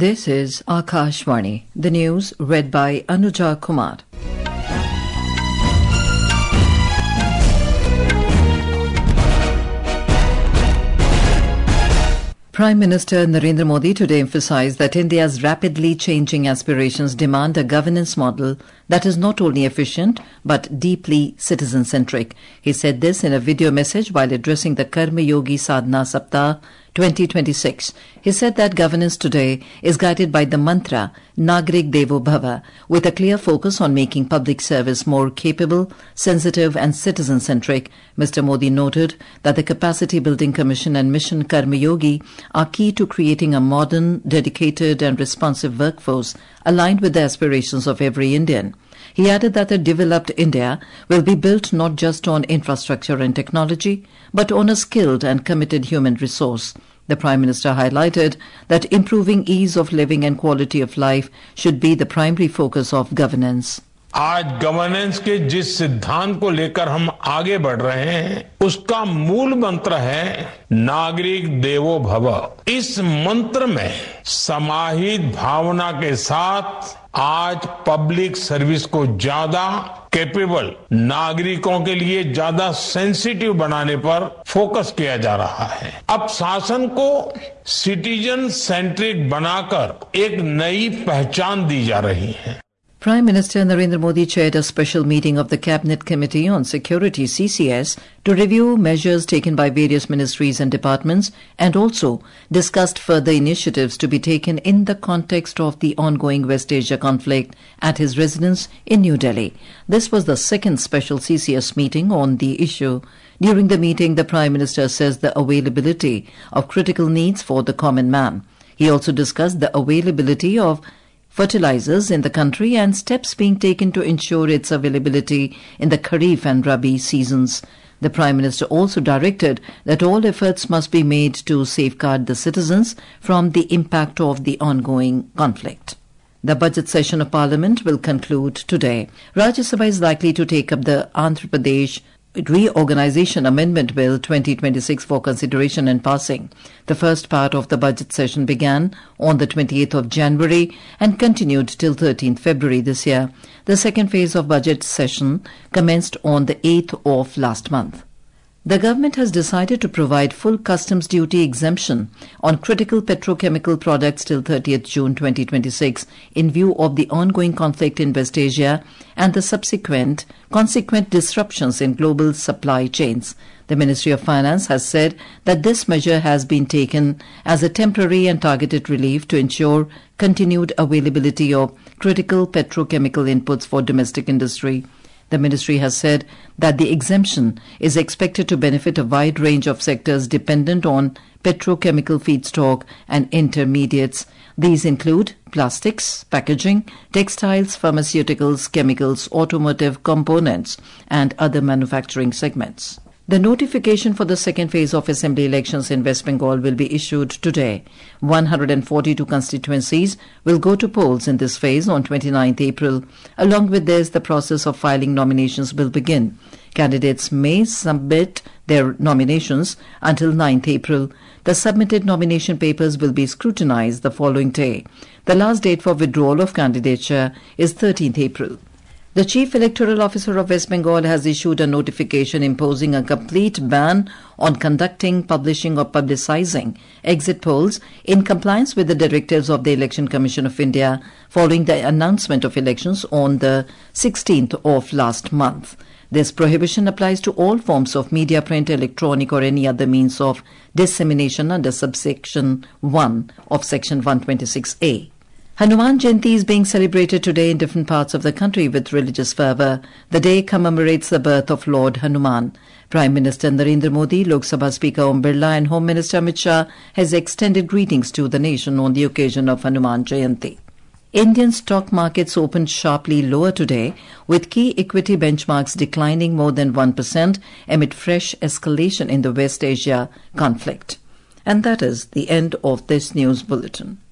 This is Akashvani. The news read by Anuja Kumar. Prime Minister Narendra Modi today emphasized that India's rapidly changing aspirations demand a governance model that is not only efficient but deeply citizen-centric. He said this in a video message while addressing the Karma Yogi Sadhana Saptah 2026. He said that governance today is guided by the mantra Nagrik Devo Bhava, with a clear focus on making public service more capable, sensitive and citizen-centric. Mr. Modi noted that the Capacity Building Commission and Mission Karma Yogi are key to creating a modern, dedicated and responsive workforce aligned with the aspirations of every Indian. He added that a developed India will be built not just on infrastructure and technology, but on a skilled and committed human resource. The Prime Minister highlighted that improving ease of living and quality of life should be the primary focus of governance. आज governance के जिस सिद्धांत को लेकर हम आगे बढ़ रहे हैं उसका मूल मंत्र है नागरिक देवो भव। इस मंत्र में समाहित भावना के साथ आज पब्लिक सर्विस को ज्यादा कैपेबल, नागरिकों के लिए ज्यादा सेंसिटिव बनाने पर फोकस किया जा रहा है। अब शासन को सिटीजन सेंट्रिक बनाकर एक नई पहचान दी जा रही है। Prime Minister Narendra Modi chaired a special meeting of the Cabinet Committee on Security (CCS) to review measures taken by various ministries and departments and also discussed further initiatives to be taken in the context of the ongoing West Asia conflict at his residence in New Delhi. This was the second special CCS meeting on the issue. During the meeting, the Prime Minister assessed the availability of critical needs for the common man. He also discussed the availability of fertilizers in the country and steps being taken to ensure its availability in the Kharif and Rabi seasons. The Prime Minister also directed that all efforts must be made to safeguard the citizens from the impact of the ongoing conflict. The budget session of Parliament will conclude today. Rajya Sabha is likely to take up the Andhra Pradesh Reorganization Amendment Bill 2026 for consideration and passing. The first part of the budget session began on the 28th of January and continued till 13th February this year. The second phase of budget session commenced on the 8th of last month. The government has decided to provide full customs duty exemption on critical petrochemical products till 30th June 2026 in view of the ongoing conflict in West Asia and the consequent disruptions in global supply chains. The Ministry of Finance has said that this measure has been taken as a temporary and targeted relief to ensure continued availability of critical petrochemical inputs for domestic industry. The ministry has said that the exemption is expected to benefit a wide range of sectors dependent on petrochemical feedstock and intermediates. These include plastics, packaging, textiles, pharmaceuticals, chemicals, automotive components, and other manufacturing segments. The notification for the second phase of assembly elections in West Bengal will be issued today. 142 constituencies will go to polls in this phase on 29th April. Along with this, the process of filing nominations will begin. Candidates may submit their nominations until 9th April. The submitted nomination papers will be scrutinized the following day. The last date for withdrawal of candidature is 13th April. The Chief Electoral Officer of West Bengal has issued a notification imposing a complete ban on conducting, publishing or publicizing exit polls in compliance with the directives of the Election Commission of India following the announcement of elections on the 16th of last month. This prohibition applies to all forms of media, print, electronic or any other means of dissemination under subsection 1 of section 126A. Hanuman Jayanti is being celebrated today in different parts of the country with religious fervour. The day commemorates the birth of Lord Hanuman. Prime Minister Narendra Modi, Lok Sabha Speaker Om Birla and Home Minister Amit Shah has extended greetings to the nation on the occasion of Hanuman Jayanti. Indian stock markets opened sharply lower today, with key equity benchmarks declining more than 1% amid fresh escalation in the West Asia conflict. And that is the end of this news bulletin.